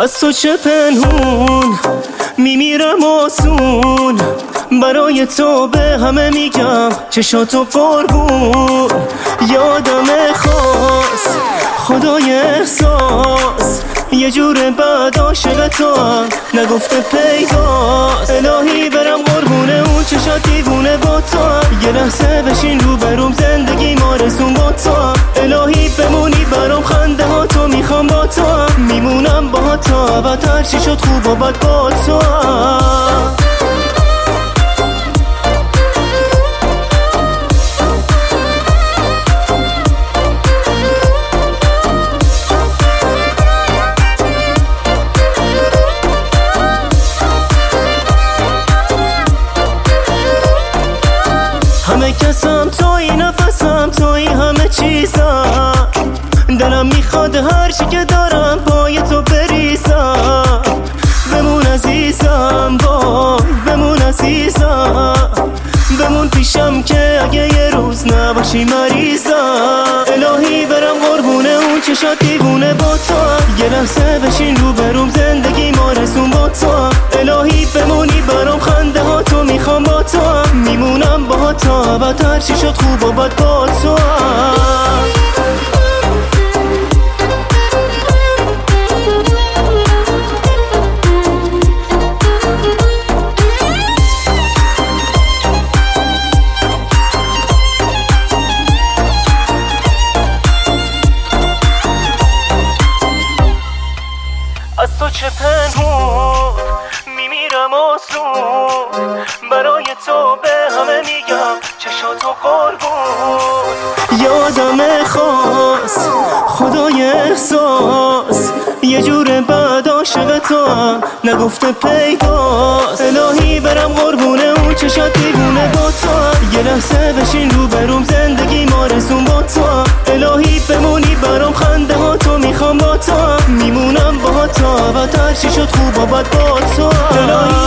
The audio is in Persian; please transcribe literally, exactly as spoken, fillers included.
از تو چه پنهون میمیرم آسون، برای تو به همه میگم چشاتو قربون. یادم خاص خدای احساس، یه جور بعد عاشق تو هم نگفته پیداست. الهی برم قربونه اون چشات دیوونه با تو هم، یه لحظه بشین رو بروم زندگی مارزون با تو هم. الهی بمونی برام خنده ها تو میخوام با تو هم، میمونم با تو و هر چی شد خوب و بد با تو هم. همه کسم توی، نفسم توی، همه چیزم. دلم میخواد هر چی که دارم پای تو بریزم. بمون عزیزم، وای بمون عزیزم، بمون پیشم که اگه یه روز نباشی مریضم. الهی برم قربونه اون چشات دیوونه با تو هم، یه لحظه بشین رو بروم زندگی مارزون با تو هم. الهی بمونی برام خنده ها تو میخوام با تو هم، میمونم با تو و هر چی شد خوب و بد با تو هم. از تو چه پنهون میمیرم آسون، برای تو به همه میگم چشاتو قربون. یادم خاص خدای احساس، یه جور بعد عاشق تو هم نگفته پیداست. الهی برم قربونه اون چشات دیوونه با تو هم، یه لحظه بشین رو بروم زندگی مارزون با تو هم. الهی بمونی برام خنده ها تو میخوام با تو هم، میمونم با تو و هر چی شد خوب و بد با تو هم.